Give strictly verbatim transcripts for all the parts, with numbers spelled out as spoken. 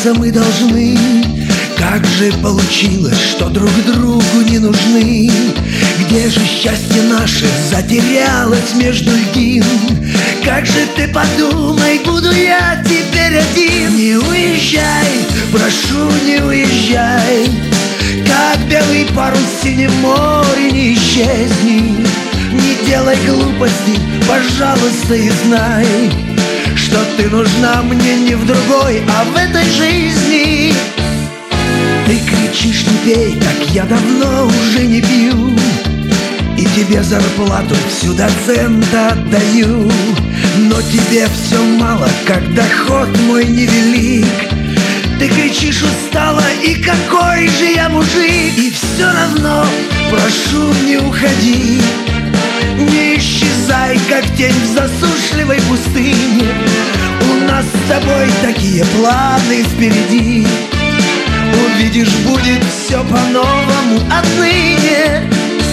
расстаться мы должны. Как же получилось, что друг другу не нужны? Где же счастье наше затерялось между льдин? Как же ты подумай, буду я теперь один. Не уезжай, прошу, не уезжай. Как белый парус в синем море, не исчезни. Не делай глупостей, пожалуйста, и знай, что ты нужна мне не в другой, а в этой жизни. Ты кричишь, не пей, так я давно уже не пью, и тебе зарплату всю до цента отдаю. Но тебе все мало, как доход мой невелик. Ты кричишь устала, и какой же я мужик. И все равно прошу, не уходи. Не исчезай, как тень в засушливой пустыне. У нас с тобой такие планы впереди. Увидишь, будет все по-новому отныне.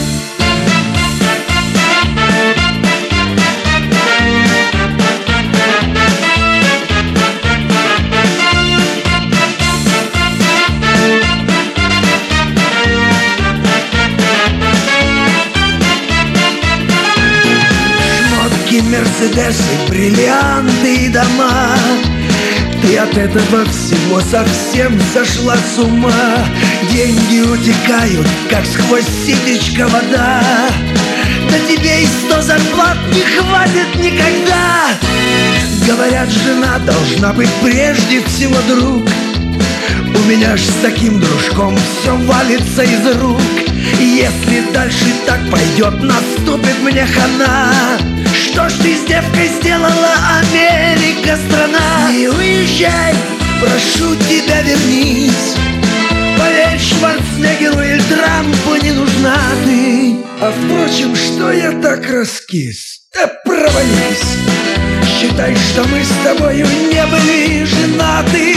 Шмотки, мерседесы, бриллианты и дома. Ты от этого всего совсем сошла с ума. Деньги утекают, как сквозь ситечко вода. Да тебе и сто зарплат не хватит никогда. Говорят, жена должна быть прежде всего друг. У меня ж с таким дружком все валится из рук. И если дальше так пойдет, наступит мне хана. Что ж ты с девкой сделала, Америка, страна? Не уезжай, прошу тебя, вернись. Поверь, Шварценеггеру или Трампу не нужна ты. А впрочем, что я так раскис? Да провались. Считай, что мы с тобою не были женаты.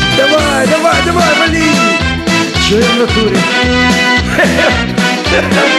Давай, давай, давай, вали. Че я в натуре?